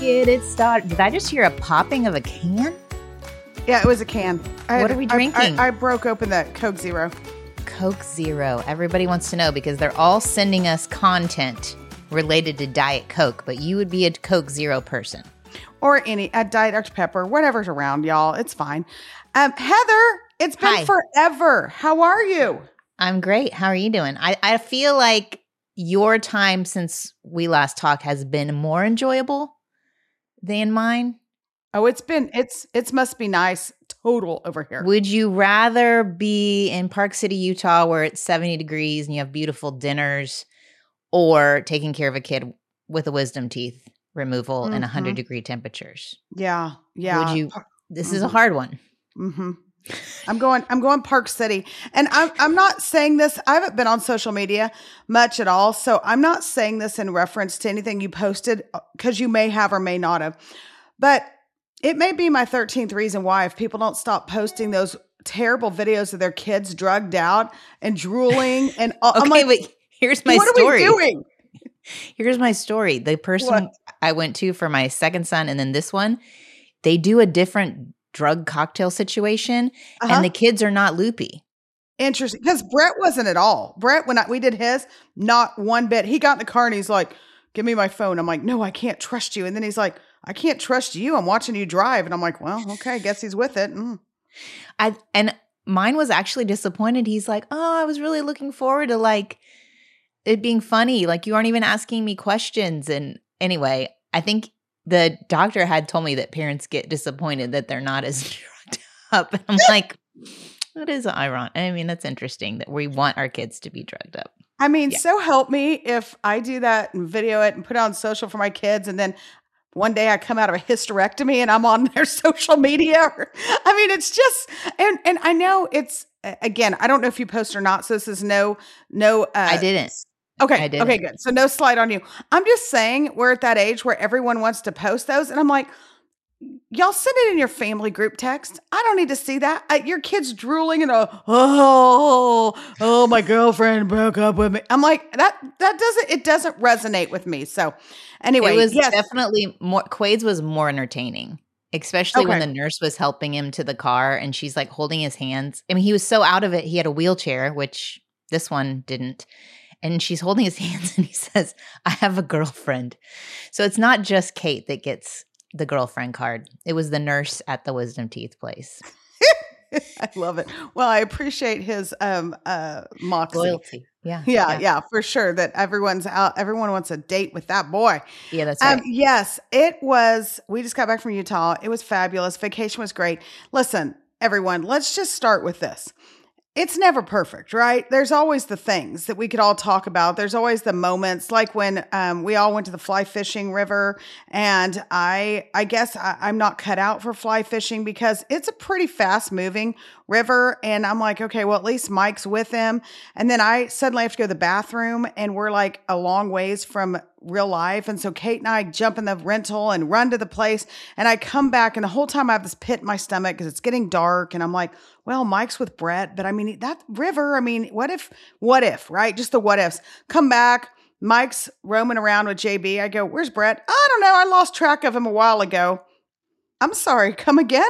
get it started. Did I just hear a popping of a can? Yeah, it was a can. What are we drinking? I broke open that Coke Zero. Coke Zero. Everybody wants to know because they're all sending us content related to Diet Coke, but you would be a Coke Zero person. Or a Diet Dr. Pepper, whatever's around, y'all. It's fine. Heather, it's been forever. How are you? I'm great. How are you doing? I feel like your time since we last talked has been more enjoyable than mine. Oh, it's must be nice total over here. Would you rather be in Park City, Utah, where it's 70 degrees and you have beautiful dinners, or taking care of a kid with a wisdom teeth removal in 100-degree temperatures? Yeah. Would you? This is a hard one. Mm-hmm. I'm going Park City, and I'm not saying this. I haven't been on social media much at all, so I'm not saying this in reference to anything you posted, because you may have or may not have, but it may be my 13th reason why if people don't stop posting those terrible videos of their kids drugged out and drooling and okay, I'm like, but here's my story. What are we doing? Here's my story. The person I went to for my second son and then this one, they do a different drug cocktail situation, and the kids are not loopy. Interesting, because Brett wasn't at all. Brett, when we did his, not one bit. He got in the car and he's like, "Give me my phone." I'm like, "No, I can't trust you." And then he's like, "I can't trust you. I'm watching you drive." And I'm like, "Well, okay, I guess he's with it." And mine was actually disappointed. He's like, "Oh, I was really looking forward to like it being funny. Like you aren't even asking me questions." And anyway, I think the doctor had told me that parents get disappointed that they're not as drugged up. And I'm like, that is ironic. I mean, that's interesting that we want our kids to be drugged up. I mean, so help me if I do that and video it and put it on social for my kids, and then one day I come out of a hysterectomy and I'm on their social media. I mean, it's just, and I know it's, again, I don't know if you post or not. So this is no. I didn't. Okay. Okay, good. So no slide on you. I'm just saying we're at that age where everyone wants to post those. And I'm like, y'all send it in your family group text. I don't need to see that. Your kid's drooling and my girlfriend broke up with me. I'm like, that doesn't resonate with me. So anyway, it was definitely more, Quaid's was more entertaining, especially when the nurse was helping him to the car and she's like holding his hands. I mean, he was so out of it. He had a wheelchair, which this one didn't. And she's holding his hands and he says, "I have a girlfriend." So it's not just Kate that gets the girlfriend card. It was the nurse at the wisdom teeth place. I love it. Well, I appreciate his moxie. Loyalty. Yeah, for sure. That everyone's out. Everyone wants a date with that boy. Yeah, that's right. Yes, it was. We just got back from Utah. It was fabulous. Vacation was great. Listen, everyone, let's just start with this. It's never perfect, right? There's always the things that we could all talk about. There's always the moments, like when we all went to the fly fishing river, and I guess I'm not cut out for fly fishing because it's a pretty fast moving river. And I'm like, okay, well, at least Mike's with him. And then I suddenly have to go to the bathroom, and we're like a long ways from real life. And so Kate and I jump in the rental and run to the place, and I come back, and the whole time I have this pit in my stomach because it's getting dark. And I'm like, well, Mike's with Brett, but I mean, that river, I mean, what if, right? Just the what ifs. Come back. Mike's roaming around with JB. I go, "Where's Brett?" "I don't know. I lost track of him a while ago." "I'm sorry. Come again?"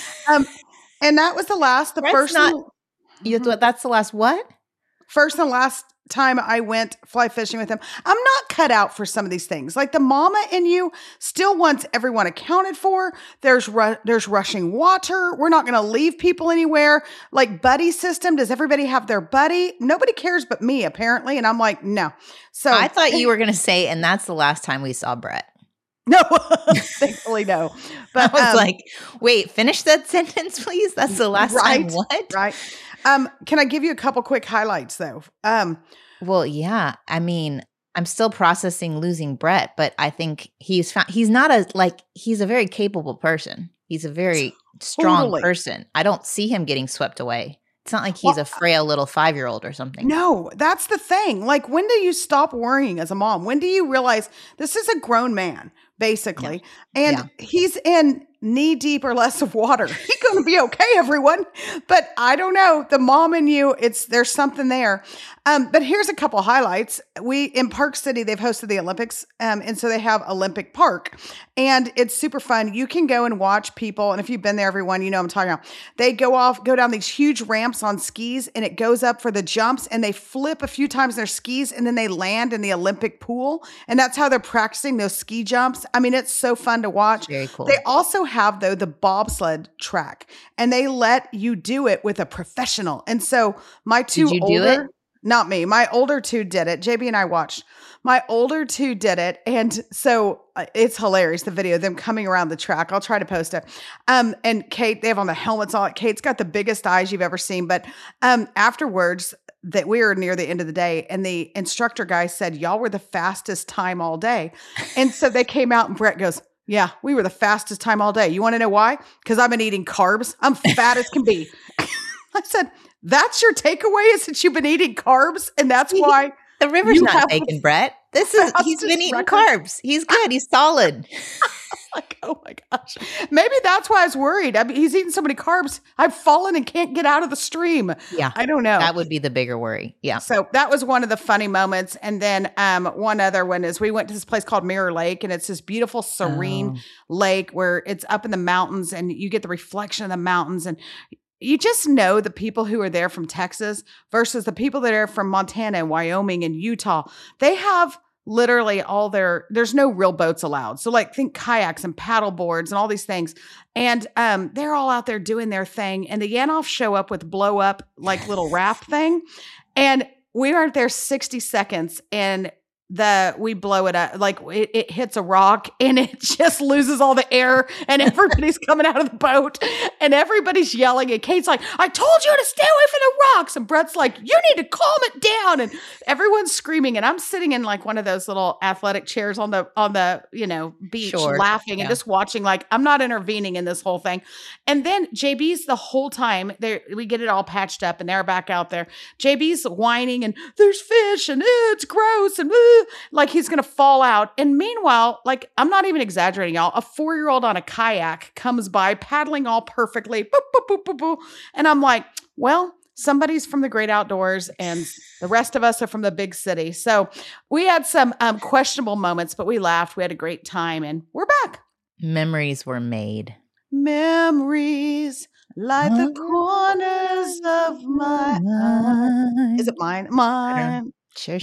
And that was the last, that's the last what? First and last time I went fly fishing with him. I'm not cut out for some of these things. Like the mama in you still wants everyone accounted for. There's rushing water. We're not going to leave people anywhere. Like buddy system. Does everybody have their buddy? Nobody cares but me, apparently. And I'm like, no. So I thought you were going to say, and that's the last time we saw Brett. No, thankfully no. But I was like, wait, finish that sentence, please. That's the last time. What? Right. Can I give you a couple quick highlights though? Well, yeah. I mean, I'm still processing losing Brett, but I think he's a very capable person. He's a very strong person. I don't see him getting swept away. It's not like he's a frail little 5-year-old or something. No, that's the thing. Like, when do you stop worrying as a mom? When do you realize this is a grown man, basically, and he's in knee deep or less of water? He's going to be okay, everyone. But I don't know. The mom in you, there's something there. But here's a couple highlights. In Park City, they've hosted the Olympics. And so they have Olympic Park, and it's super fun. You can go and watch people. And if you've been there, everyone, you know what I'm talking about. They go down these huge ramps on skis, and it goes up for the jumps, and they flip a few times their skis, and then they land in the Olympic pool. And that's how they're practicing those ski jumps. I mean, it's so fun to watch. Very cool. They also have, though, the bobsled track, and they let you do it with a professional. And so my two Did you do it? Not me. My older two did it. JB and I watched. My older two did it. And so it's hilarious, the video, them coming around the track. I'll try to post it. And Kate, they have on the helmets on it. Kate's got the biggest eyes you've ever seen. But afterwards, that we were near the end of the day, and the instructor guy said, y'all were the fastest time all day. And so they came out, and Brett goes, yeah, we were the fastest time all day. You want to know why? Because I've been eating carbs. I'm fat as can be. I said, that's your takeaway, is that you've been eating carbs, and that's why the river's not taken, Brett. He's been eating carbs. He's good. He's solid. Like, oh my gosh. Maybe that's why I was worried. I mean, he's eating so many carbs. I've fallen and can't get out of the stream. Yeah. I don't know. That would be the bigger worry. Yeah. So that was one of the funny moments. And then one other one is we went to this place called Mirror Lake, and it's this beautiful, serene lake where it's up in the mountains, and you get the reflection of the mountains, and you just know the people who are there from Texas versus the people that are from Montana and Wyoming and Utah. They have literally there's no real boats allowed. So like think kayaks and paddle boards and all these things. And they're all out there doing their thing. And the Yanoffs show up with blow up like little raft thing. And we aren't there 60 seconds, and we blow it up, like it hits a rock, and it just loses all the air, and everybody's coming out of the boat, and everybody's yelling, and Kate's like, I told you to stay away from the rocks, and Brett's like, you need to calm it down, and everyone's screaming, and I'm sitting in like one of those little athletic chairs on the beach, laughing and just watching, like I'm not intervening in this whole thing. And then JB's the whole time there, we get it all patched up, and they're back out there. JB's whining, and there's fish, and it's gross, and like he's going to fall out. And meanwhile, like I'm not even exaggerating, y'all, a 4-year-old on a kayak comes by paddling all perfectly. Boop, boop, boop, boop, boop. And I'm like, well, somebody's from the great outdoors, and the rest of us are from the big city. So we had some questionable moments, but we laughed. We had a great time, and we're back. Memories were made. Memories light the corners of my eyes. Is it mine? Mine. Sure.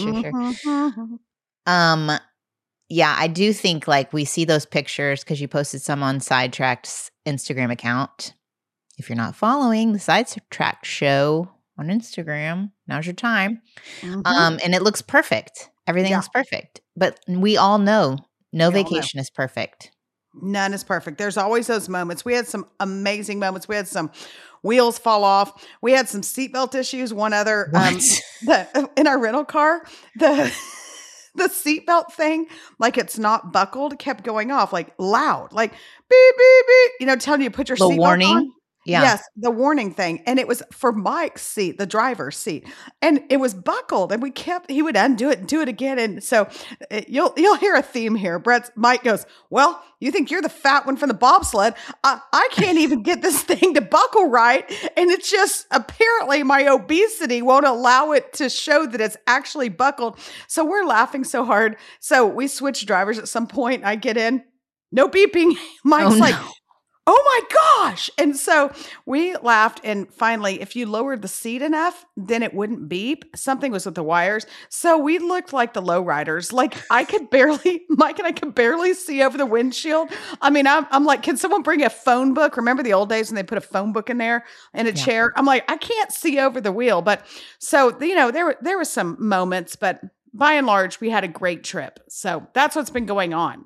Yeah, I do think like we see those pictures because you posted some on Sidetracked's Instagram account. If you're not following the Sidetracked show on Instagram, now's your time. And it looks perfect. Everything looks perfect. But we all know no vacation is perfect. None is perfect. There's always those moments. We had some amazing moments. We had some wheels fall off. We had some seatbelt issues. One other, in our rental car, the seatbelt thing, like it's not buckled, kept going off like loud, like beep, beep, beep, telling you to put your seatbelt on. Yeah. Yes, the warning thing. And it was for Mike's seat, the driver's seat. And it was buckled, and he would undo it and do it again. And so you'll hear a theme here. Mike goes, well, you think you're the fat one from the bobsled. I can't even get this thing to buckle right. And it's just apparently my obesity won't allow it to show that it's actually buckled. So we're laughing so hard. So we switch drivers at some point. I get in, no beeping. Mike's like, oh my gosh. And so we laughed. And finally, if you lowered the seat enough, then it wouldn't beep. Something was with the wires. So we looked like the lowriders. Like Mike and I could barely see over the windshield. I mean, I'm like, can someone bring a phone book? Remember the old days when they put a phone book in there in a chair? I'm like, I can't see over the wheel. But so, there were some moments, but by and large, we had a great trip. So that's what's been going on.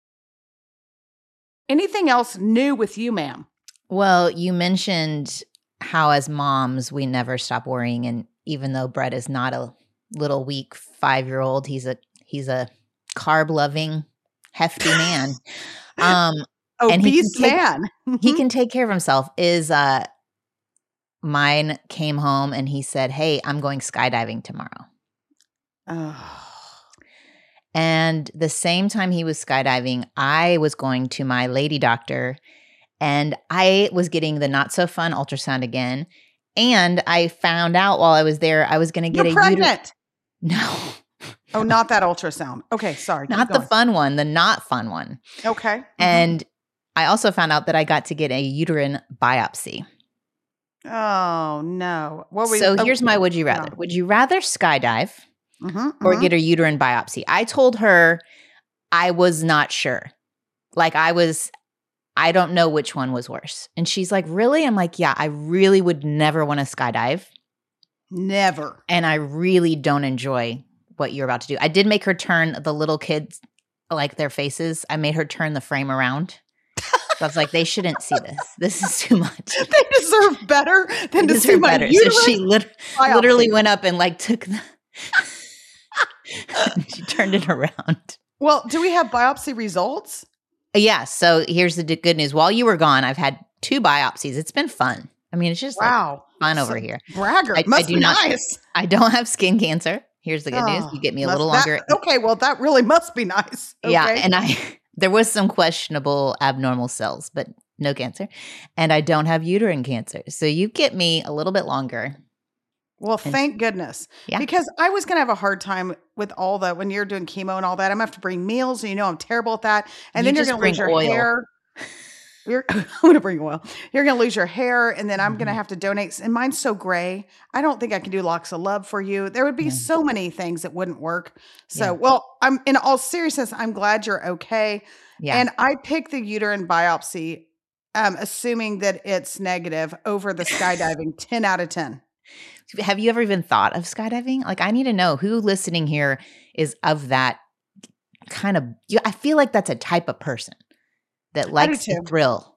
Anything else new with you, ma'am? Well, you mentioned how as moms, we never stop worrying. And even though Brett is not a little weak 5-year-old, he's a carb-loving, hefty man. Obese man. He can take care of himself. Mine came home and he said, hey, I'm going skydiving tomorrow. Oh. And the same time he was skydiving, I was going to my lady doctor, and I was getting the not so fun ultrasound again. And I found out while I was there, I was going to get You're a uterine. pregnant. No, Oh, not that ultrasound. Okay, sorry. Keep not the going. fun one, the not fun one. Okay. Mhm. And I also found out that I got to get a uterine biopsy. Oh no. What were So you, here's my would you rather. no. Would you rather skydive or Mhm. get a uterine biopsy? I told her I was not sure. Like I don't know which one was worse. And she's like, really? I'm like, yeah, I really would never want to skydive. Never. And I really don't enjoy what you're about to do. I did make her turn the little kids, like their faces. I made her turn the frame around. So I was like, they shouldn't see this. This is too much. They deserve better than They to see deserve my better. uterus. So she biopsy. literally went up and like took the she turned it around. Well, do we have biopsy results? Yeah. So here's the good news. While you were gone, I've had 2 biopsies. It's been fun. I mean, it's just like Wow. fun over here. Bragger. I Must do be not- nice. I don't have skin cancer. Here's the good news. Oh, You get me a must- little that- longer. Okay, well, that really must be nice. Okay. Yeah. And there was some questionable abnormal cells, but no cancer. And I don't have uterine cancer. So you get me a little bit longer. Well, thank goodness. Yeah. Because I was going to have a hard time with all the, when you're doing chemo and all that, I'm going to have to bring meals and you know I'm terrible at that. And You then you're just going to lose bring your oil. hair. I'm going to bring oil. You're going to lose your hair and then I'm going to Mhm. have to donate. And mine's so gray. I don't think I can do locks of love for you. There would be Yeah. so many things that wouldn't work. So, Yeah. well, I'm in all seriousness, I'm glad you're okay. Yeah. And I picked the uterine biopsy, assuming that it's negative over the skydiving, 10 out of 10. Have you ever even thought of skydiving? Like, I need to know who listening here is of that kind of. I feel like that's a type of person that likes the too. thrill.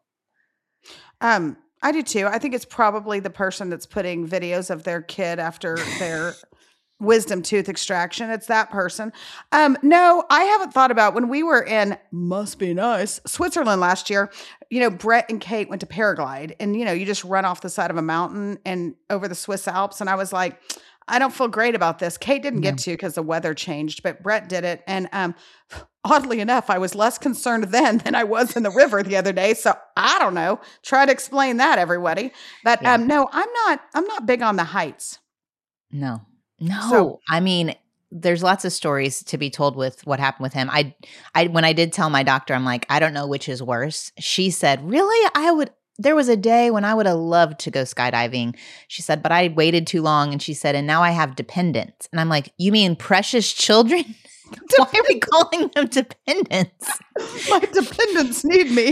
I do too. I think it's probably the person that's putting videos of their kid after their wisdom tooth extraction. It's that person. No, I haven't thought about when we were in must be nice Switzerland last year. You know, Brett and Kate went to paraglide and, you know, you just run off the side of a mountain and over the Swiss Alps. And I was like, I don't feel great about this. Kate didn't get to because the weather changed, but Brett did it. And oddly enough, I was less concerned then than I was in the river the other day. So I don't know. Try to explain that, everybody. But Yeah. no, I'm not big on the heights. No. So- I mean, there's lots of stories to be told with what happened with him. I when I did tell my doctor, I'm like, I don't know which is worse. She said, really? There was a day when I would have loved to go skydiving. She said, but I waited too long. And she said, and now I have dependents. And I'm like, you mean precious children? Why are we calling them dependents? My dependents need me.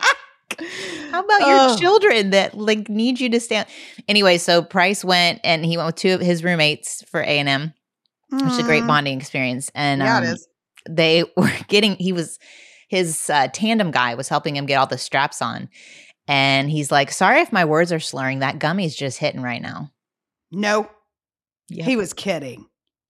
How about your children that like need you to stand? Anyway, so Price went and he went with 2 of his roommates for A&M, which is a great bonding experience. And Yeah, it is. they were getting, his tandem guy was helping him get all the straps on. And he's like, sorry if my words are slurring. That gummy's just hitting right now. No, Yeah. he was kidding.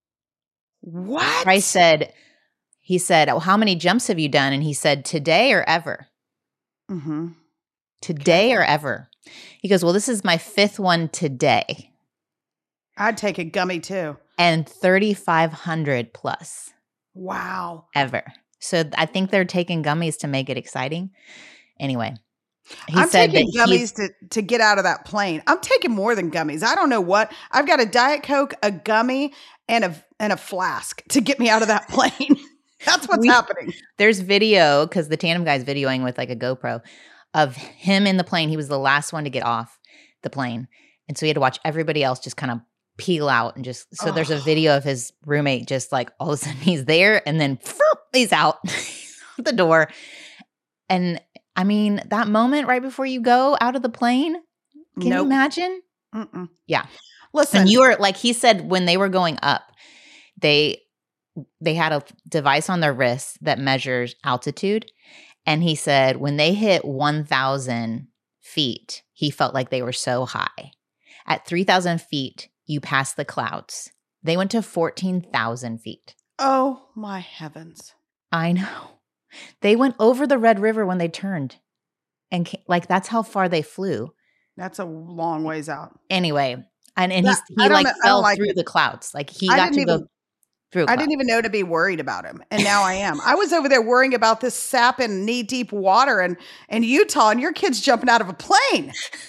What? Price said, oh, how many jumps have you done? And he said, today or ever? Mm-hmm. Today or ever? He goes, well, this is my 5th one today. I'd take a gummy too. And 3,500 plus Wow. ever. So I think they're taking gummies to make it exciting. Anyway, he I'm said taking that he's- gummies to get out of that plane. I'm taking more than gummies. I don't know what. I've got a Diet Coke, a gummy, and a flask to get me out of that plane. That's what's happening. there's video because the tandem guy's videoing with like a GoPro of him in the plane. He was the last one to get off the plane. And so he had to watch everybody else just kind of peel out and just, so there's a video of his roommate just like all of a sudden he's there and then he's out the door. And I mean, that moment right before you go out of the plane, can you Nope. imagine? Mm-mm. Yeah. Listen, And you were like he said when they were going up, they had a device on their wrist that measures altitude. And he said when they hit 1,000 feet, he felt like they were so high. At 3,000 feet, you pass the clouds. They went to 14,000 feet. oh my heavens. I know. They went over the Red River when they turned. And like that's how far they flew. That's a long ways out. Anyway, and Yeah, he I don't like know- I don't fell like through it. the clouds. Like he I got to didn't go even- through a I cloud. didn't even know to be worried about him. And now I am. I was over there worrying about this sap in knee deep water in Utah and your kid's jumping out of a plane.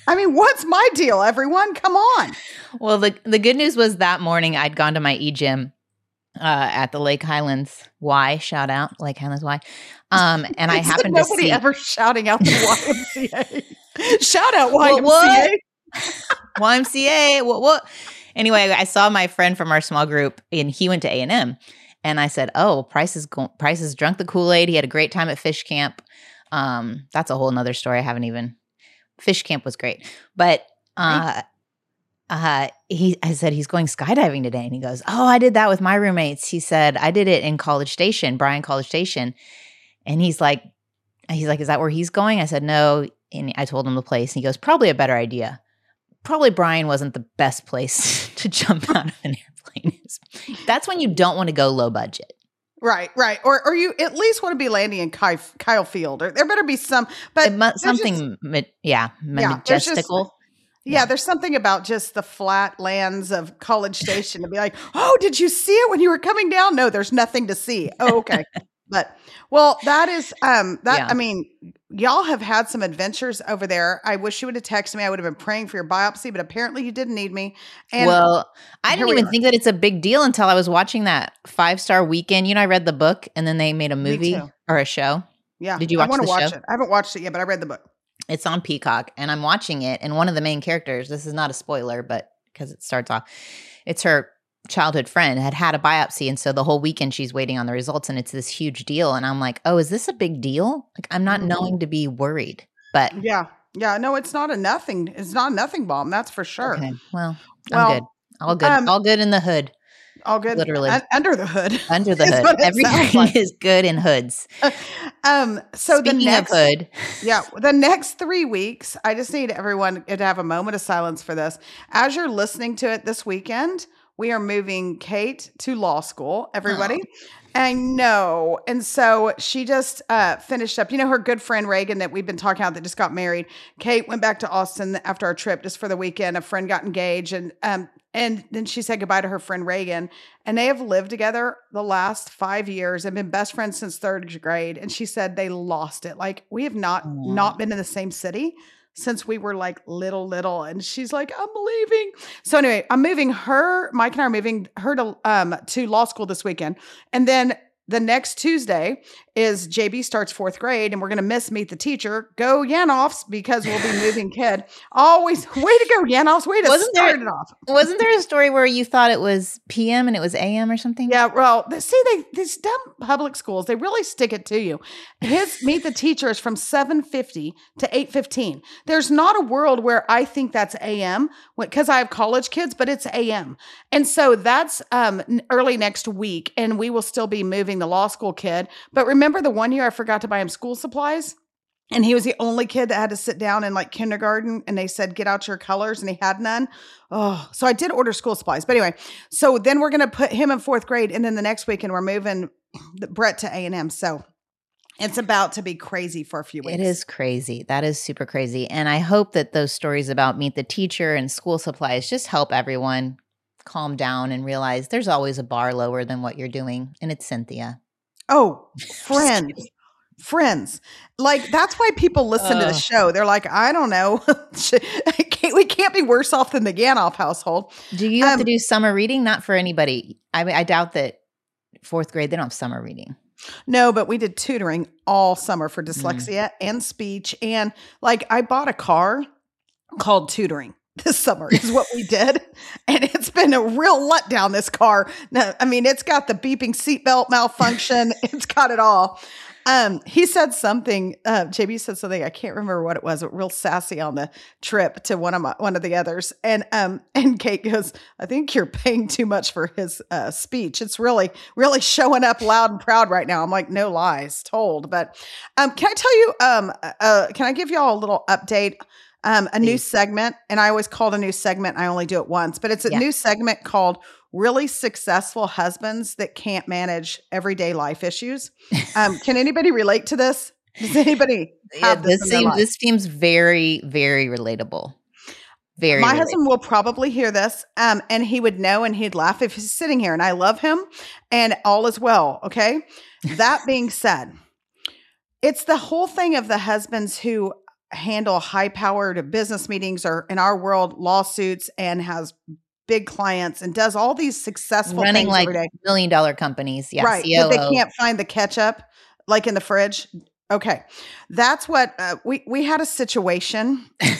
I mean, what's my deal, everyone? Come on. Well, the good news was that morning I'd gone to my e-gym at the Lake Highlands Y. Shout out Lake Highlands Y. And I happened to Nobody see ever shouting out the YMCA. Shout out YMCA. What? YMCA. What? Anyway, I saw my friend from our small group, and he went to A&M. And I said, "Oh, Price has drunk the Kool-Aid. He had a great time at fish camp." That's a whole nother story. Fish camp was great, but I said he's going skydiving today, and he goes, "Oh, I did that with my roommates." He said, "I did it in College Station, Bryan College Station," and he's like, "Is that where he's going?" I said, "No," and I told him the place. And he goes, "Probably a better idea. Probably Bryan wasn't the best place to jump out of an airplane." That's when you don't want to go low budget. Right. Or you at least want to be landing in Kyle Field, or there better be some, but something, majestical. There's something about just the flat lands of College Station to be like, "Oh, did you see it when you were coming down?" No, there's nothing to see. Oh, okay. But that is I mean, y'all have had some adventures over there. I wish you would have texted me. I would have been praying for your biopsy, but apparently you didn't need me. And I didn't even think that it's a big deal until I was watching that 5-Star Weekend. I read the book, and then they made a movie or a show. Yeah. Did you watch I want to watch show? it. I haven't watched it yet, but I read the book. It's on Peacock, and I'm watching it. And one of the main characters, this is not a spoiler, but because it starts off, it's her childhood friend had a biopsy. And so the whole weekend she's waiting on the results, and it's this huge deal. And I'm like, oh, is this a big deal? Like, I'm not knowing to be worried, but yeah. No, it's not a nothing. It's not a nothing bomb. That's for sure. Okay. Well, I'm good. All good. All good in the hood. All good. Literally. Under the hood. Under the hood. Everything is good in hoods. So Speaking of hood. The next 3 weeks, I just need everyone to have a moment of silence for this. As you're listening to it this weekend, we are moving Kate to law school, everybody. Oh. I know. And so she just finished up, her good friend Reagan that we've been talking about that just got married. Kate went back to Austin after our trip just for the weekend. A friend got engaged, and then she said goodbye to her friend Reagan. And they have lived together the last 5 years and been best friends since 3rd grade. And she said they lost it. Like, we have not been in the same city since we were like little. And she's like, "I'm leaving." So anyway, Mike and I are moving her to law school this weekend. And then the next Tuesday is JB starts 4th grade, and we're going to miss Meet the Teacher. Go Yanoffs, because we'll be moving kid. Always, way to go Yanoffs. Way to start it off. Wasn't there a story where you thought it was PM and it was AM or something? Yeah, well, these dumb public schools, they really stick it to you. His Meet the Teacher is from 7:50 to 8:15. There's not a world where I think that's AM, because I have college kids, but it's AM. And so that's early next week, and we will still be moving the law school kid. But remember the one year I forgot to buy him school supplies? And he was the only kid that had to sit down in like kindergarten, and they said, "Get out your colors," and he had none. Oh, so I did order school supplies. But anyway, so then we're going to put him in 4th grade. And then the next weekend we're moving Brett to A&M. So it's about to be crazy for a few weeks. It is crazy. That is super crazy. And I hope that those stories about Meet the Teacher and school supplies just help everyone calm down and realize there's always a bar lower than what you're doing. And it's Cynthia. Oh, friends. Like, that's why people listen to the show. They're like, I don't know. We can't be worse off than the Ganoff household. Do you have to do summer reading? Not for anybody. I doubt that 4th grade, they don't have summer reading. No, but we did tutoring all summer for dyslexia and speech. And like, I bought a car called tutoring this summer is what we did. And it's been a real letdown, this car. No, I mean, it's got the beeping seatbelt malfunction. It's got it all. He said something, JB said something, I can't remember what it was, but real sassy on the trip to one of the others. And Kate goes, "I think you're paying too much for his speech. It's really, really showing up loud and proud right now." I'm like, "No lies told." But can I tell you, can I give y'all a little update? A new segment, and I always call it a new segment. I only do it once, but it's a new segment called Really Successful Husbands That Can't Manage Everyday Life Issues. Can anybody relate to this? Does anybody have this in their life? This seems very, very relatable. My husband will probably hear this, and he would know, and he'd laugh if he's sitting here, and I love him, and all is well, okay? That being said, it's the whole thing of the husbands who handle high-powered business meetings, or in our world, lawsuits, and has big clients and does all these successful Running things like every day. $1 million companies. Yeah. Right. COO. But they can't find the ketchup like in the fridge. Okay. That's what we had a situation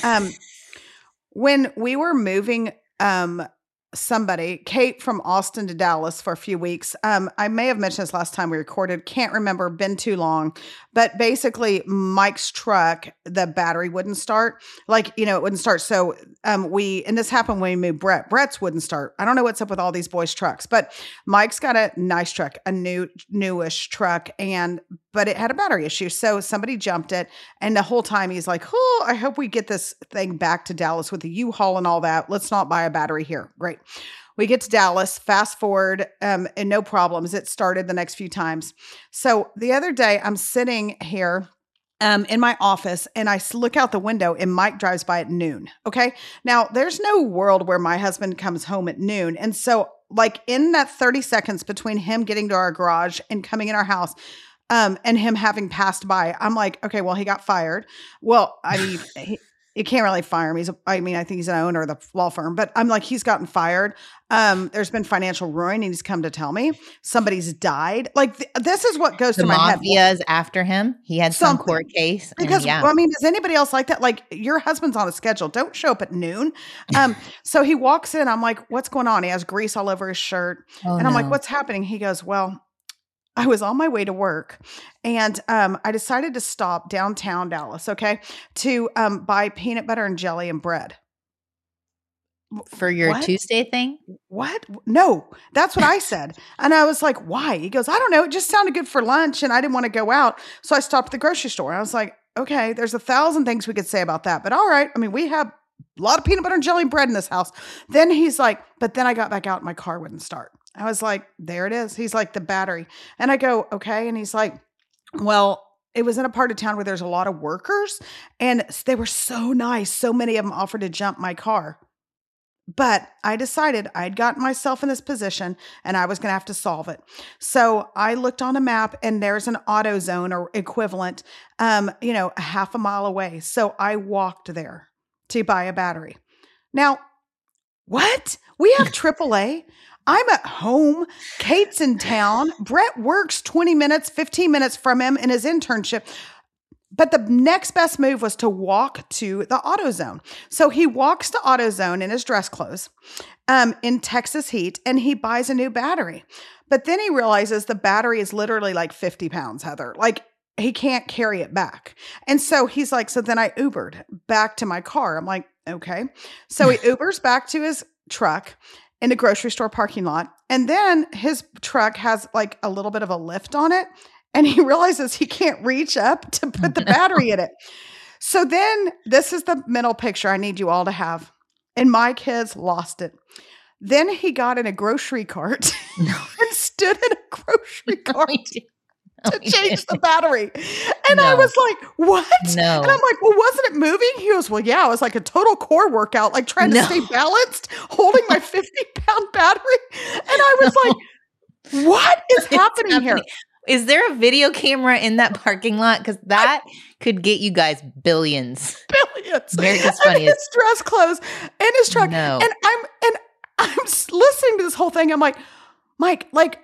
when we were moving somebody, Kate, from Austin to Dallas for a few weeks. I may have mentioned this last time we recorded. Can't remember. Been too long. But basically, Mike's truck, the battery wouldn't start. Like, it wouldn't start. So and this happened when we moved Brett. Brett's wouldn't start. I don't know what's up with all these boys' trucks, but Mike's got a nice truck, a newish truck, but it had a battery issue. So somebody jumped it. And the whole time he's like, oh, I hope we get this thing back to Dallas with the U-Haul and all that. Let's not buy a battery here. Great. We get to Dallas, fast forward, and no problems. It started the next few times. So the other day I'm sitting here in my office and I look out the window and Mike drives by at noon. Okay. Now there's no world where my husband comes home at noon. And so like in that 30 seconds between him getting to our garage and coming in our house, and him having passed by, I'm like, okay, well, he got fired. Well, I mean, you can't really fire him. I think he's an owner of the law firm, but I'm like, he's gotten fired. There's been financial ruin and he's come to tell me somebody's died. Like this is what goes to my head. The mafia's after him. He had some court case. Because does anybody else like that? Like your husband's on a schedule. Don't show up at noon. So he walks in. I'm like, what's going on? He has grease all over his shirt. And I'm like, what's happening? He goes, well, I was on my way to work and I decided to stop downtown Dallas, okay, to buy peanut butter and jelly and bread. For your Tuesday thing? What? No, that's what I said. And I was like, why? He goes, I don't know. It just sounded good for lunch and I didn't want to go out. So I stopped at the grocery store. And I was like, okay, there's 1,000 things we could say about that. But all right. I mean, we have a lot of peanut butter and jelly and bread in this house. Then he's like, but then I got back out and my car wouldn't start. I was like, there it is. He's like, the battery. And I go, okay. And he's like, well, it was in a part of town where there's a lot of workers and they were so nice. So many of them offered to jump my car. But I decided I'd gotten myself in this position and I was going to have to solve it. So I looked on a map and there's an AutoZone or equivalent, a half a mile away. So I walked there to buy a battery. Now, what? We have AAA. I'm at home. Kate's in town. Brett works 20 minutes, 15 minutes from him in his internship. But the next best move was to walk to the AutoZone. So he walks to AutoZone in his dress clothes in Texas heat, and he buys a new battery. But then he realizes the battery is literally like 50 pounds, Heather. Like he can't carry it back. And so he's like, so then I Ubered back to my car. I'm like, okay. So he Ubers back to his truck in the grocery store parking lot. And then his truck has like a little bit of a lift on it. And he realizes he can't reach up to put the battery in it. So then this is the mental picture I need you all to have. And my kids lost it. Then he got in a grocery cart and stood in a grocery cart to change the battery. And I was like, what? No. And I'm like, well, wasn't it moving? He goes, well, yeah, it was like a total core workout, like trying to stay balanced, holding my 50-pound battery. And I was like, what is happening here? Is there a video camera in that parking lot? Because that could get you guys billions. America's Funniest. And his dress clothes and his truck. No. And I'm listening to this whole thing. I'm like, Mike, like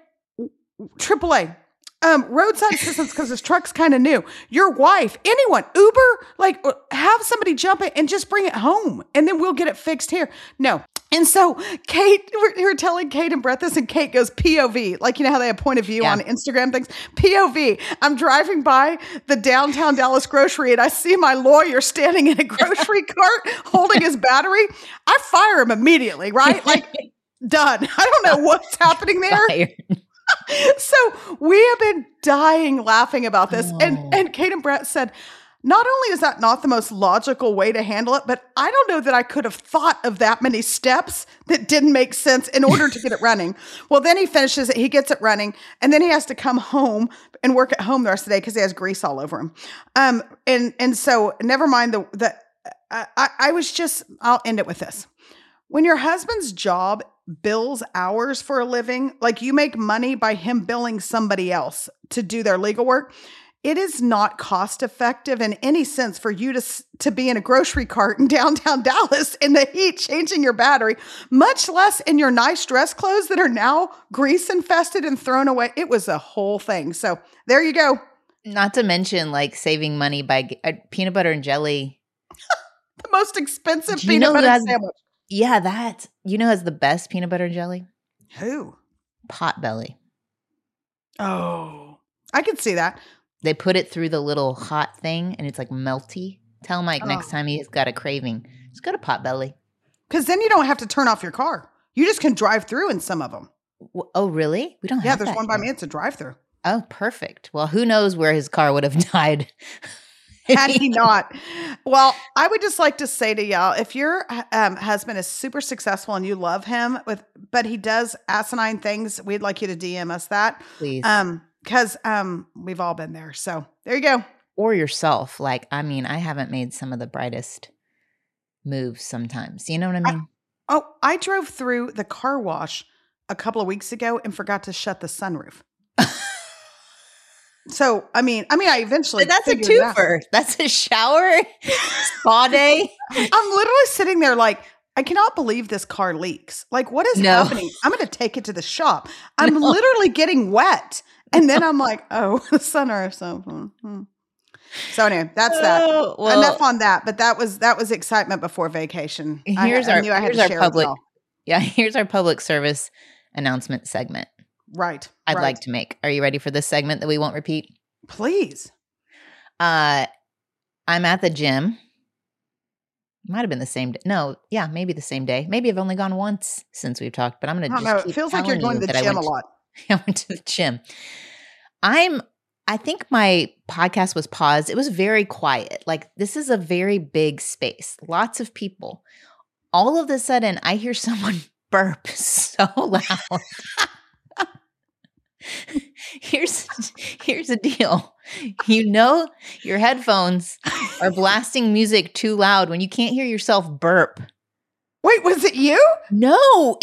AAA, roadside assistance because his truck's kind of new. Your wife, anyone, Uber, like have somebody jump it and just bring it home, and then we'll get it fixed here. No. And so Kate, we're telling Kate and Brett this, and Kate goes POV, like, you know how they have point of view on Instagram things? POV. I'm driving by the downtown Dallas grocery and I see my lawyer standing in a grocery cart holding his battery. I fire him immediately, right? Like, done. I don't know what's happening there. So we have been dying laughing about this. And Kate and Brett said, not only is that not the most logical way to handle it, but I don't know that I could have thought of that many steps that didn't make sense in order to get it running. Well, then he finishes it, he gets it running, and then he has to come home and work at home the rest of the day because he has grease all over him. And so never mind I'll end it with this. When your husband's job bills hours for a living, like you make money by him billing somebody else to do their legal work, it is not cost effective in any sense for you to be in a grocery cart in downtown Dallas in the heat, changing your battery, much less in your nice dress clothes that are now grease infested and thrown away. It was a whole thing. So there you go. Not to mention like saving money by peanut butter and jelly. The most expensive peanut butter sandwich. Yeah, that. You know who has the best peanut butter and jelly? Who? Potbelly. Oh, I can see that. They put it through the little hot thing and it's like melty. Tell Mike next time he's got a craving, just go to Potbelly. Because then you don't have to turn off your car. You just can drive through in some of them. Oh, really? We don't have there's that one by here. me. It's a drive through. Oh, perfect. Well, who knows where his car would have died. Had he not. Well, I would just like to say to y'all, if your husband is super successful and you love him, but he does asinine things, we'd like you to DM us that. Please. Because we've all been there. So there you go. Or yourself. Like, I mean, I haven't made some of the brightest moves sometimes. You know what I mean? I drove through the car wash a couple of weeks ago and forgot to shut the sunroof. So, I mean, I eventually. But that's a twofer. That's a shower, spa day. I'm literally sitting there like, I cannot believe this car leaks. Like, what is happening? I'm going to take it to the shop. I'm literally getting wet. And then I'm like, oh, the sunroof. So anyway, that's that. Well, enough on that. But that was excitement before vacation. Here's our public service announcement segment. Right. I'd like to make. Are you ready for this segment that we won't repeat? Please. I'm at the gym. Might have been the same day. No, yeah, maybe the same day. Maybe I've only gone once since we've talked, but I'm going to just keep it feels like you're going to the gym a lot. I went to the gym. I think my podcast was paused. It was very quiet. Like, this is a very big space. Lots of people. All of a sudden, I hear someone burp so loud. Here's the deal. You know your headphones are blasting music too loud when you can't hear yourself burp. Wait, was it you? No.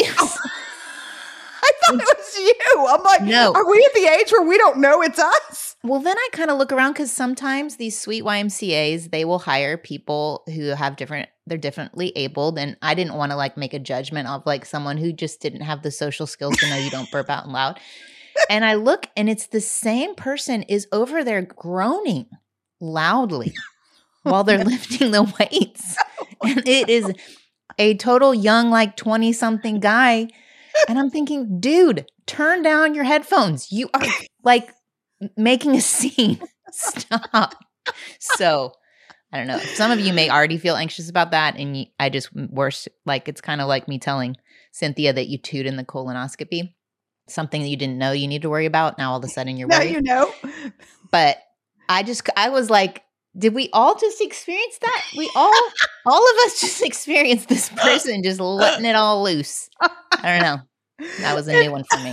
I thought it was you. I'm like, no. Are we at the age where we don't know it's us? Well, then I kind of look around because sometimes these sweet YMCAs, they will hire people who have they're differently abled. And I didn't want to like make a judgment of like someone who just didn't have the social skills to know you don't burp out loud. And I look and it's the same person is over there groaning loudly while they're lifting the weights. And it is a total young, like 20-something guy. And I'm thinking, dude, turn down your headphones. You are like making a scene. Stop. So I don't know. Some of you may already feel anxious about that. And it's kind of like me telling Cynthia that you toot in the colonoscopy. Something that you didn't know you need to worry about. Now all of a sudden you're worried. Now you know. But I was like, did we all just experience that? All of us just experienced this person just letting it all loose. I don't know. That was a new one for me.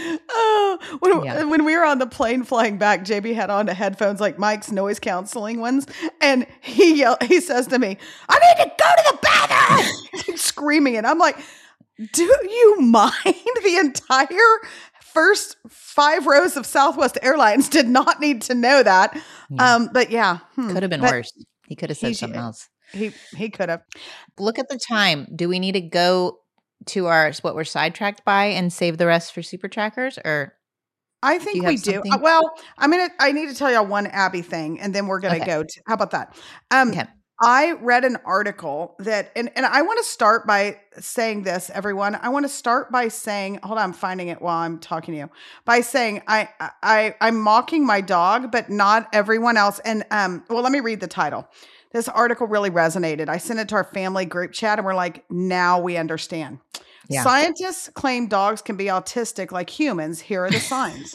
When we were on the plane flying back, JB had on the headphones like Mike's noise canceling ones. And he says to me, I need to go to the bathroom. Screaming it. I'm like, do you mind? The entire first 5 rows of Southwest Airlines did not need to know that. Yeah. But yeah. Could have been worse. He could have said something else. He could have. Look at the time. Do we need to go to what we're sidetracked by and save the rest for super trackers, or? I think we do. Well, I need to tell y'all one Abby thing and then we're going to go to, how about that? Okay. I read an article that, and I want to start by saying this, everyone. I want to start by saying, hold on, I'm finding it while I'm talking to you, by saying I'm mocking my dog, but not everyone else. And well, let me read the title. This article really resonated. I sent it to our family group chat and we're like, now we understand. Yeah. Scientists claim dogs can be autistic like humans. Here are the signs.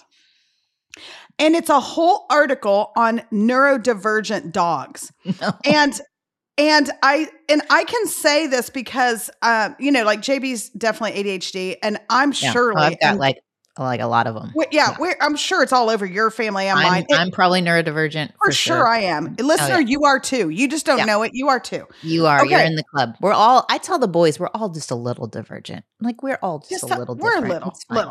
And it's a whole article on neurodivergent dogs. No. And I can say this because, like JB's definitely ADHD and I'm surely. I've got like a lot of them. I'm sure it's all over your family and mine. I'm probably neurodivergent. For sure I am. Listener, you are too. You just don't know it. You are too. You are. Okay. You're in the club. I tell the boys, we're all just a little divergent. Like we're all just a little different. We're little.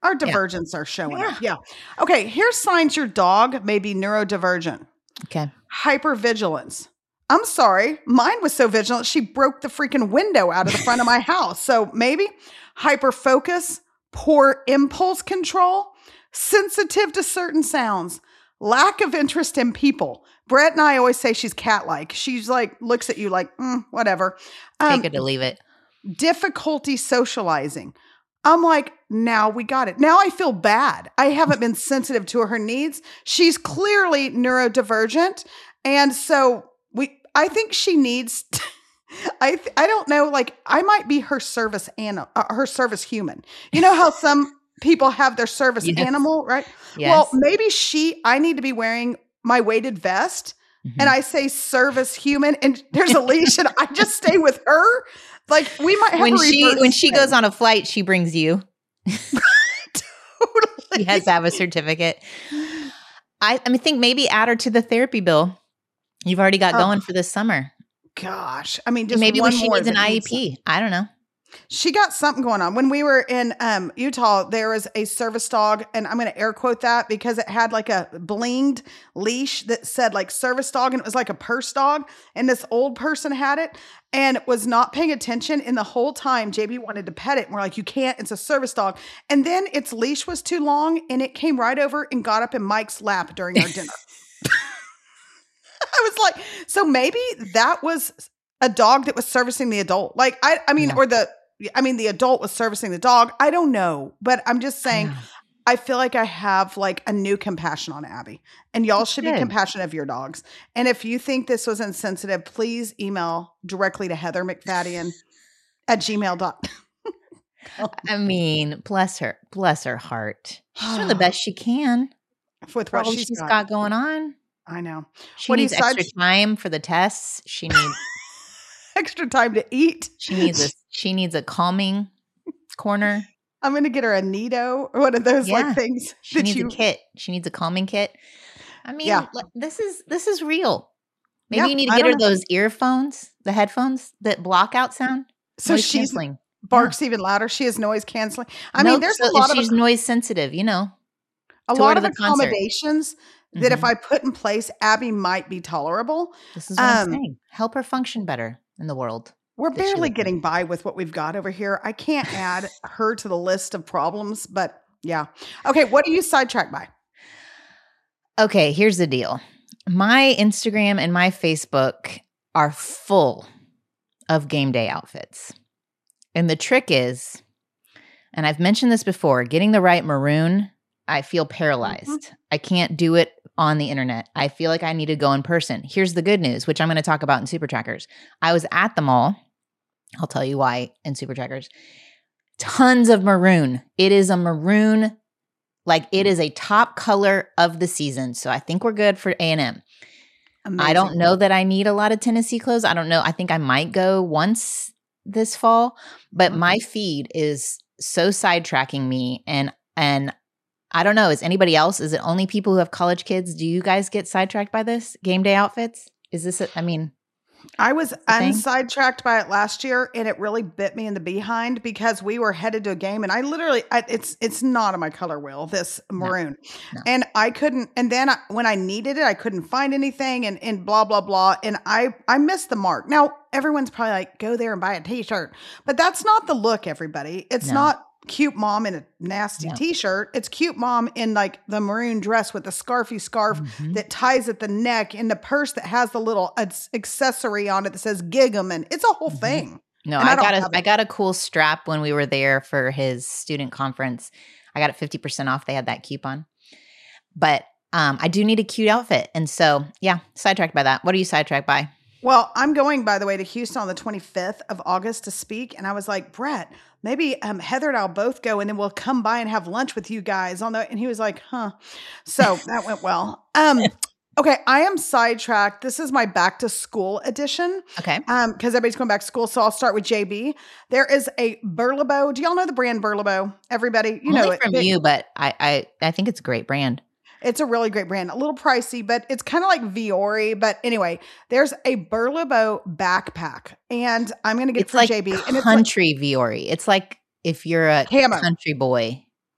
Our divergence are showing up. Yeah. Okay. Here's signs your dog may be neurodivergent. Okay. Hypervigilance. I'm sorry. Mine was so vigilant, she broke the freaking window out of the front of my house. So maybe hyperfocus, poor impulse control, sensitive to certain sounds, lack of interest in people. Brett and I always say she's cat-like. She's like, looks at you like, whatever. Take it or leave it. Difficulty socializing. I'm like, now we got it. Now I feel bad. I haven't been sensitive to her needs. She's clearly neurodivergent. And so I think she needs, I don't know, like I might be her service her service human. You know how some people have their service animal, right? Yes. Well, maybe I need to be wearing my weighted vest and I say service human and there's a leash and I just stay with her. Like we might have when she goes on a flight, she brings you. Totally. She has to have a certificate. I think maybe add her to the therapy bill you've already got going for this summer. Gosh. I mean, just maybe one she more needs an IEP. I don't know. She got something going on. When we were in Utah, there was a service dog, and I'm going to air quote that because it had like a blinged leash that said like service dog, and it was like a purse dog. And this old person had it and was not paying attention. And the whole time, JB wanted to pet it. And we're like, you can't, it's a service dog. And then its leash was too long, and it came right over and got up in Mike's lap during our dinner. I was like, so maybe that was a dog that was servicing the adult. Like, the adult was servicing the dog. I don't know, but I'm just saying, I feel like I have like a new compassion on Abby, and y'all should be compassionate of your dogs. And if you think this was insensitive, please email directly to heathermcfadden@gmail.com. I mean, bless her heart. She's doing the best she can with what she's got going on. I know. She needs extra time for the tests. She needs extra time to eat. She needs a calming corner. I'm going to get her a Nido or one of those like things. She needs a kit. She needs a calming kit. I mean, this is real. Maybe you need to get her those earphones, the headphones that block out sound. So she's barks even louder. She has noise canceling. There's a lot of she's noise sensitive, a lot of accommodations that if I put in place, Abby might be tolerable. This is what I'm saying. Help her function better in the world. We're barely getting by with what we've got over here. I can't add her to the list of problems, but yeah. Okay, what are you sidetracked by? Okay, here's the deal. My Instagram and my Facebook are full of game day outfits. And the trick is, and I've mentioned this before, getting the right maroon, I feel paralyzed. I can't do it on the internet. I feel like I need to go in person. Here's the good news, which I'm going to talk about in Super Trackers. I was at the mall. I'll tell you why in Super Trackers. Tons of maroon. It is a maroon, like it is a top color of the season. So I think we're good for A&M. I don't know that I need a lot of Tennessee clothes. I don't know. I think I might go once this fall, but my feed is so sidetracking me. And I don't know. Is anybody else? Is it only people who have college kids? Do you guys get sidetracked by this? Game day outfits? Is this, I was unsidetracked by it last year, and it really bit me in the behind because we were headed to a game, and I literally, it's not on my color wheel, this maroon. No. And I couldn't, and then when I needed it, I couldn't find anything and blah, blah, blah. And I missed the mark. Now, everyone's probably like, go there and buy a t-shirt, but that's not the look, everybody. It's not cute mom in a nasty t-shirt. It's cute mom in like the maroon dress with the scarfy scarf that ties at the neck and the purse that has the little accessory on it that says Gigaman. It's a whole thing. No, I got a cool strap when we were there for his student conference. I got it 50% off. They had that coupon. But I do need a cute outfit. And so, sidetracked by that. What are you sidetracked by? Well, I'm going, by the way, to Houston on the 25th of August to speak. And I was like, Brett, maybe Heather and I'll both go and then we'll come by and have lunch with you guys on the, and he was like, huh. So that went well. Okay. I am sidetracked. This is my back to school edition. Okay. Cause everybody's going back to school. So I'll start with JB. There is a Burlebo. Do y'all know the brand Burlebo? Everybody, you know it. From you, but I think it's a great brand. It's a really great brand. A little pricey, but it's kind of like Viore. But anyway, there's a Burlebo backpack, and I'm going to get it for JB. And it's country Viore. It's like if you're a country boy.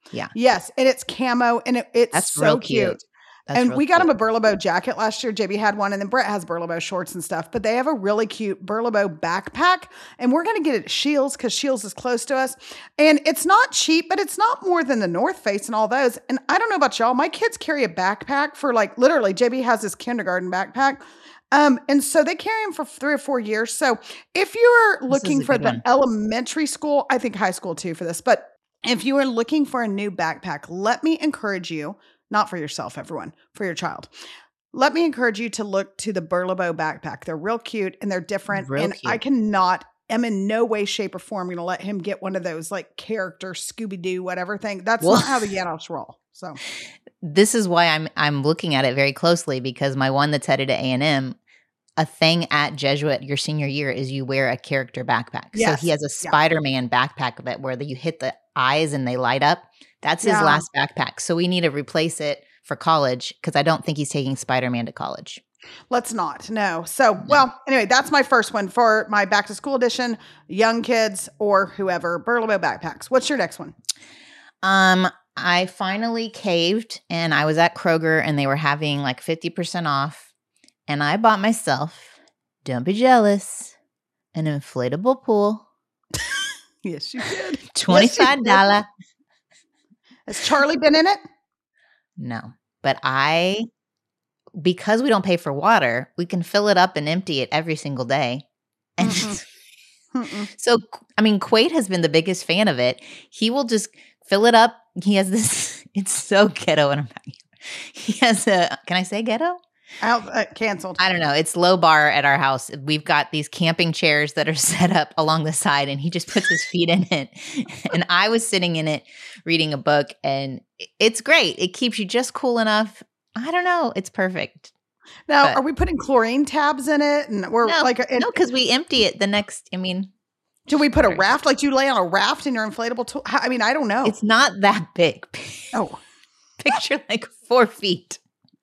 Yeah. Yes. And it's camo and it's That's so real cute. cute. That's And real we got him cute. a Burlebo jacket last year. JB had one, and then Brett has Burlebo shorts and stuff. But they have a really cute Burlebo backpack, and we're going to get it at Shields because Shields is close to us. And it's not cheap, but it's not more than the North Face and all those. And I don't know about y'all. My kids carry a backpack for like literally, JB has his kindergarten backpack. And so they carry them for 3 or 4 years. So if you're looking for the elementary school, I think high school too for this, but if you are looking for a new backpack, let me encourage you, not for yourself, everyone, for your child. Let me encourage you to look to the Burlebo backpack. They're real cute and they're different. Real and cute. I'm in no way, shape, or form going to let him get one of those like character Scooby-Doo, whatever thing. That's not how the Yanovs roll. So this is why I'm looking at it very closely, because my one that's headed to A&M, a thing at Jesuit your senior year is you wear a character backpack. Yes. So he has a Spider-Man backpack that where you hit the eyes and they light up. That's his last backpack. So we need to replace it for college because I don't think he's taking Spider-Man to college. Let's not. No. So, well, anyway, that's my first one for my back to school edition, young kids or whoever, Burlebo backpacks. What's your next one? I finally caved and I was at Kroger and they were having like 50% off. And I bought myself, don't be jealous, an inflatable pool. Yes, you did. $25. Has Charlie been in it? No. But because we don't pay for water, we can fill it up and empty it every single day. And so, I mean, Quaid has been the biggest fan of it. He will just fill it up. He has this, it's so ghetto. And he has can I say ghetto? Canceled. I don't know. It's low bar at our house. We've got these camping chairs that are set up along the side and he just puts his feet in it. And I was sitting in it reading a book and it's great. It keeps you just cool enough. I don't know. It's perfect. Now, are we putting chlorine tabs in it? And we're no, like, no, because we empty it the next, do we put a raft? Like, do you lay on a raft in your inflatable tool? I mean, I don't know. It's not that big. Oh. Picture like 4 feet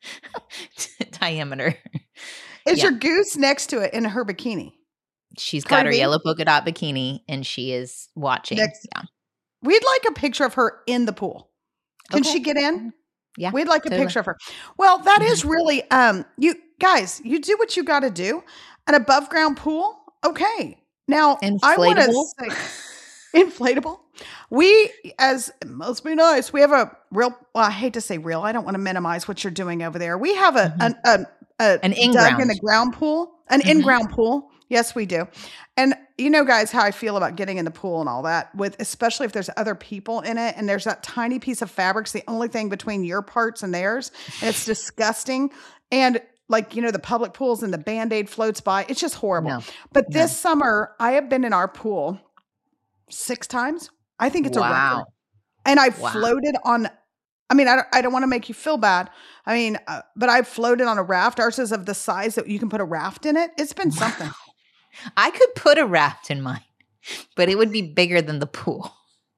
diameter. Is your goose next to it in her bikini? She's got her yellow polka dot bikini and she is watching. We'd like a picture of her in the pool. Can she get in? Yeah. We'd like a picture of her. Well, that is really, you guys, you do what you got to do. An above ground pool. Okay. Now, I want to say inflatable. Must be nice. We have a real, I hate to say real. I don't want to minimize what you're doing over there. We have an in-ground in the ground pool, an in-ground pool. Yes, we do. And you know, guys, how I feel about getting in the pool and all that, especially if there's other people in it and there's that tiny piece of fabric's the only thing between your parts and theirs. And it's disgusting. And like, the public pools and the Band-Aid floats by. It's just horrible. No. But this summer, I have been in our pool 6 times. I think it's a record. And I floated on, I don't want to make you feel bad. But I floated on a raft. Ours is of the size that you can put a raft in it. It's been something. I could put a raft in mine, but it would be bigger than the pool.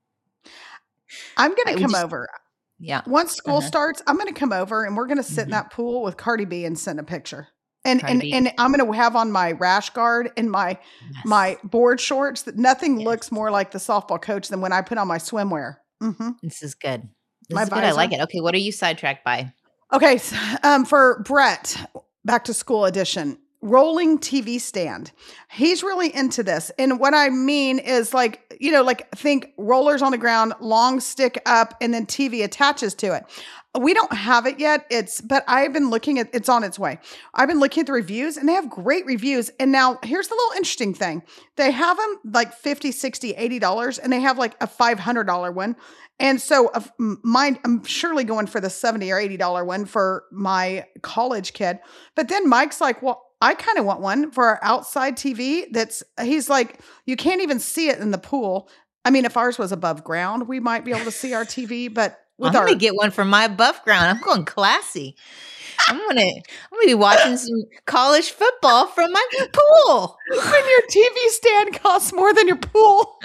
I'm going to come over. Yeah. Once school starts, I'm going to come over and we're going to sit in that pool with Cardi B and send a picture. And I'm going to have on my rash guard and my board shorts that nothing looks more like the softball coach than when I put on my swimwear. Mm-hmm. This is good. This is good. I like it. Okay. What are you sidetracked by? Okay. For Brett, back to school edition, rolling TV stand. He's really into this. And what I mean is think rollers on the ground, long stick up, and then TV attaches to it. We don't have it yet. But I've been looking at, it's on its way. I've been looking at the reviews and they have great reviews. And now here's the little interesting thing. They have them like $50, $60, $80, and they have like a $500 one. And so I'm surely going for the $70 or $80 one for my college kid. But then Mike's like, well, I kind of want one for our outside TV. He's like, you can't even see it in the pool. If ours was above ground, we might be able to see our TV, but I'm going to get one for my above ground. I'm going classy. I'm gonna be watching some college football from my pool. When your TV stand costs more than your pool.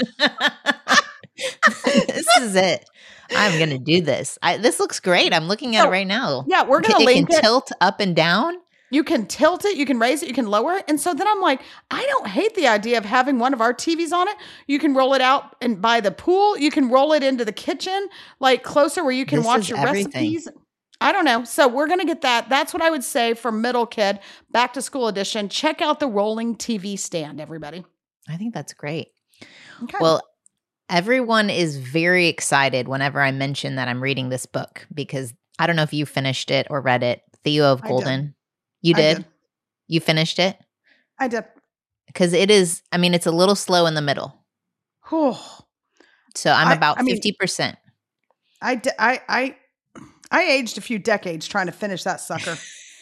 This is it. I'm going to do this. This looks great. I'm looking at it right now. Yeah, we're going to link it. It can tilt up and down. You can tilt it, you can raise it, you can lower it. And so then I'm like, I don't hate the idea of having one of our TVs on it. You can roll it out and by the pool. You can roll it into the kitchen, like closer where you can watch your recipes. I don't know. So we're going to get that. That's what I would say for middle kid, back to school edition. Check out the rolling TV stand, everybody. I think that's great. Okay. Well, everyone is very excited whenever I mention that I'm reading this book because I don't know if you finished it or read it. Theo of Golden. You did? You finished it? I did. Because it is, I mean, it's a little slow in the middle. So I'm about 50%. I aged a few decades trying to finish that sucker.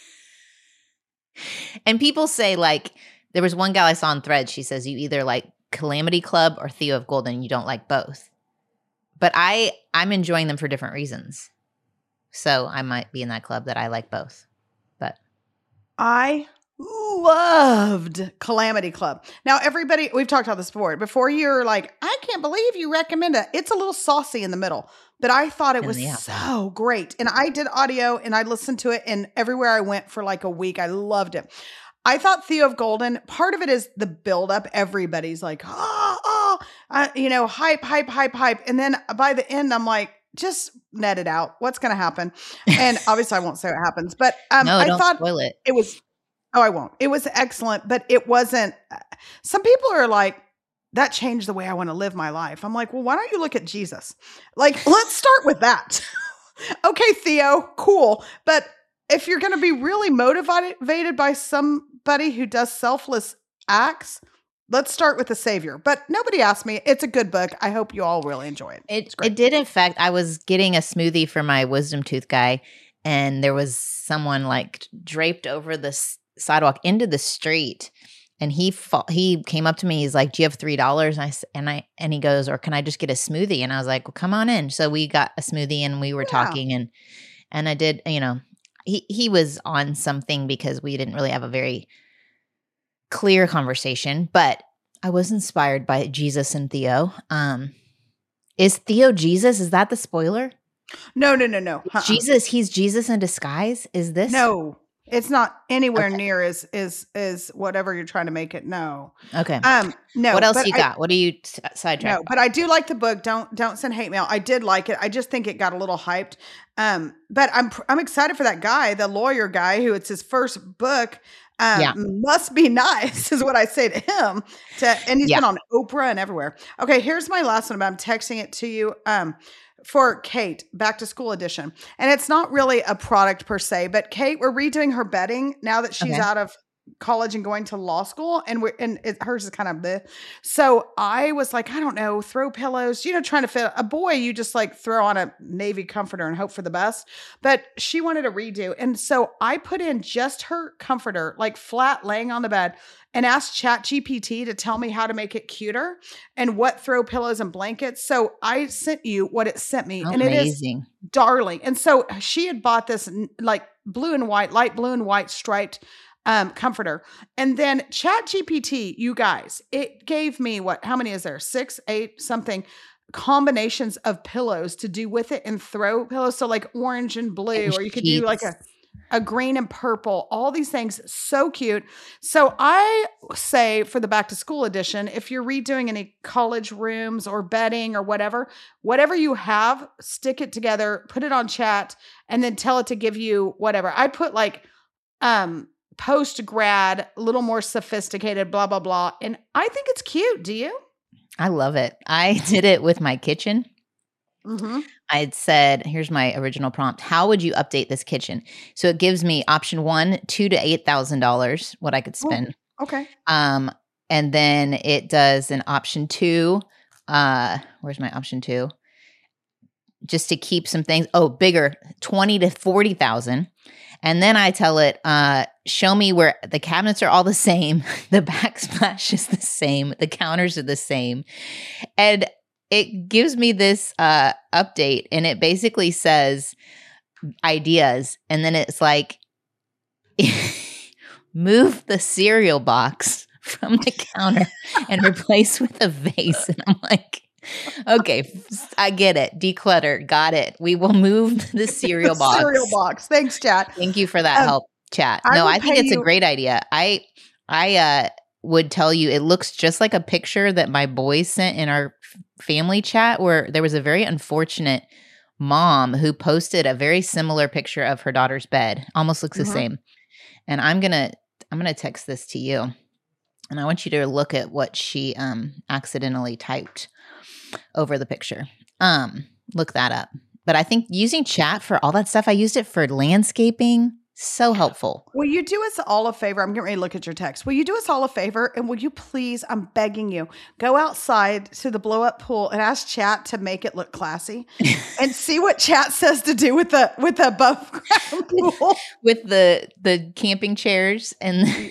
And people say, like, there was one gal I saw on Threads. She says you either like Calamity Club or Theo of Golden. You don't like both. But I'm enjoying them for different reasons. So I might be in that club that I like both. But I loved Calamity Club. Now, everybody, we've talked about this before. Before you're like, I can't believe you recommend it. It's a little saucy in the middle. But I thought it was so great. And I did audio and I listened to it. And everywhere I went for like a week, I loved it. I thought Theo of Golden, part of it is the buildup. Everybody's like, hype. And then by the end, I'm like, just net it out. What's going to happen? And obviously I won't say what happens, but no, I thought spoil it. It was, I won't. It was excellent, but it wasn't. Some people are like, that changed the way I want to live my life. I'm like, well, why don't you look at Jesus? Like, let's start with that. Okay, Theo, cool. But if you're going to be really motivated by somebody who does selfless acts, let's start with the Savior. But nobody asked me. It's a good book. I hope you all really enjoy it. It did. In fact, I was getting a smoothie for my wisdom tooth guy, and there was someone like draped over the sidewalk into the street. And he came up to me. He's like, "Do you have $3?" And he goes, "Or can I just get a smoothie?" And I was like, "Well, come on in." So we got a smoothie and we were talking, and I did. You know, he was on something because we didn't really have a very clear conversation. But I was inspired by Jesus and Theo. Is Theo Jesus? Is that the spoiler? No. Jesus. He's Jesus in disguise. Is this? No. It's not anywhere near as whatever you're trying to make it. No. Okay. No. What else you got? What are you sidetracked? No, but I do like the book. Don't send hate mail. I did like it. I just think it got a little hyped. But I'm excited for that guy, the lawyer guy, who it's his first book. Must be nice is what I say to him. And he's been on Oprah and everywhere. Okay, here's my last one. But I'm texting it to you. For Kate, back to school edition. And it's not really a product per se, but Kate, we're redoing her bedding now that she's out of college and going to law school. And hers is kind of bleh. So I was like, I don't know, throw pillows, trying to fit a boy. You just like throw on a Navy comforter and hope for the best. But she wanted a redo. And so I put in just her comforter, like flat laying on the bed, and asked ChatGPT to tell me how to make it cuter and what throw pillows and blankets. So I sent you what it sent me. And it is darling. And so she had bought this like light blue and white striped comforter. And then ChatGPT, you guys, it gave me how many is there? 6, 8, something combinations of pillows to do with it and throw pillows. So like orange and blue, or you could do like a green and purple, all these things. So cute. So I say for the back to school edition, if you're redoing any college rooms or bedding or whatever you have, stick it together, put it on chat, and then tell it to give you whatever. I put like, post-grad, a little more sophisticated, blah, blah, blah. And I think it's cute. Do you? I love it. I did it with my kitchen. Mm-hmm. I had said, here's my original prompt. How would you update this kitchen? So it gives me option 1, $2,000 to $8,000, what I could spend. Ooh, okay. And then it does an option 2. Where's my option 2? Just to keep some things. Oh, bigger, 20 to 40,000. And then I tell it, show me where the cabinets are all the same. The backsplash is the same. The counters are the same. And it gives me this update, and it basically says ideas. And then it's like, move the cereal box from the counter and replace with a vase. And I'm like, okay, I get it. Declutter. Got it. We will move the cereal box. Cereal box. Thanks, chat. Thank you for that help. chat. I No, will I think pay it's a you- great idea. I would tell you it looks just like a picture that my boys sent in our family chat where there was a very unfortunate mom who posted a very similar picture of her daughter's bed. Almost looks the Mhm. same. And I'm going to text this to you. And I want you to look at what she accidentally typed over the picture. Look that up. But I think using chat for all that stuff, I used it for landscaping. So helpful. Will you do us all a favor? I'm getting ready to look at your text. Will you do us all a favor? And will you please, I'm begging you, go outside to the blow up pool and ask chat to make it look classy and see what chat says to do with the above ground pool. With the camping chairs and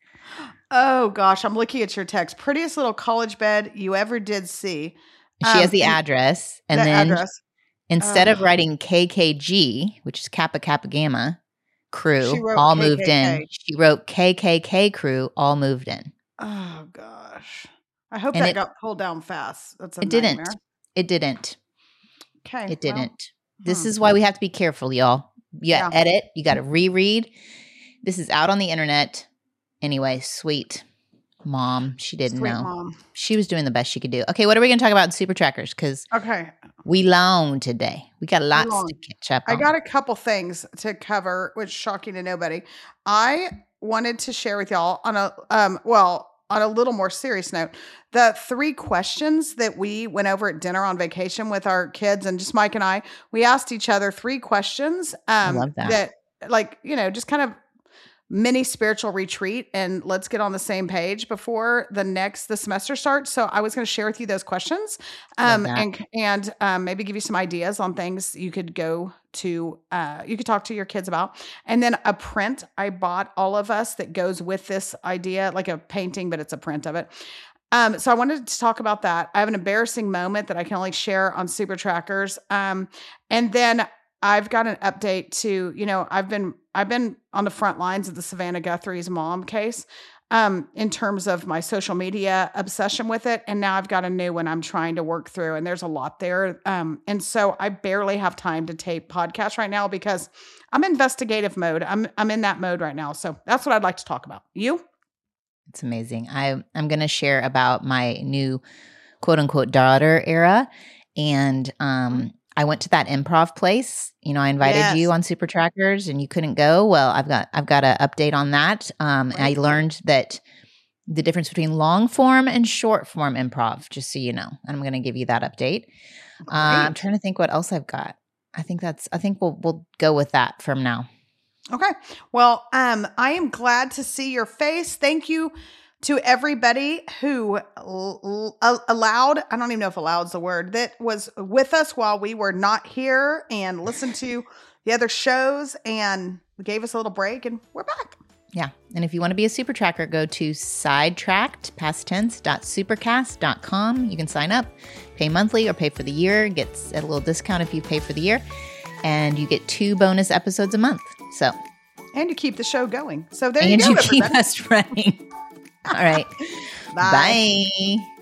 Oh gosh, I'm looking at your text. Prettiest little college bed you ever did see. she has the and address. And the then address. instead of writing KKG, which is Kappa Kappa Gamma crew, She wrote all moved in, KKK. she wrote KKK crew, all moved in. Oh gosh. I hope And that it- got pulled down fast. That's a It didn't. nightmare. It didn't. Okay. It well, didn't. This hmm. is why we have to be careful, y'all. Yeah. Edit. You got to reread. This is out on the internet. Anyway, sweet mom. She didn't Sweet know. mom. She was doing the best she could do. Okay, what are we going to talk about in Super Trackers? Because Okay. we long today. We got lots long. to catch up I on. got a couple things to cover, which is shocking to nobody. I wanted to share with y'all on a on a little more serious note, the 3 questions that we went over at dinner on vacation with our kids and just Mike and I, we asked each other 3 questions love that. like, just kind of mini spiritual retreat and let's get on the same page before the semester starts. So I was going to share with you those questions Love that. and maybe give you some ideas on things you could go to, you could talk to your kids about. And then a print I bought all of us that goes with this idea, like a painting, but it's a print of it. So I wanted to talk about that. I have an embarrassing moment that I can only share on Super Trackers. And then I've got an update to, I've been on the front lines of the Savannah Guthrie's mom case, in terms of my social media obsession with it. And now I've got a new one I'm trying to work through and there's a lot there. And so I barely have time to tape podcasts right now because I'm in investigative mode. I'm in that mode right now. So that's what I'd like to talk about. You? It's amazing. I'm going to share about my new quote unquote daughter era. And I went to that improv place. I invited you on Super Trackers and you couldn't go. Well, I've got an update on that. I learned that the difference between long form and short form improv, just so you know. And I'm going to give you that update. I'm trying to think what else I've got. I think we'll go with that from now. Okay. Well, I am glad to see your face. Thank you to everybody who allowed, I don't even know if allowed is the word, that was with us while we were not here and listened to the other shows and gave us a little break and we're back. Yeah. And if you want to be a Super Tracker, go to sidetracked.supercast.com. You can sign up, pay monthly or pay for the year. Gets a little discount if you pay for the year. And you get 2 bonus episodes a month. So, and you keep the show going. So there and you go, you keep everybody. us running. All right. Bye. Bye.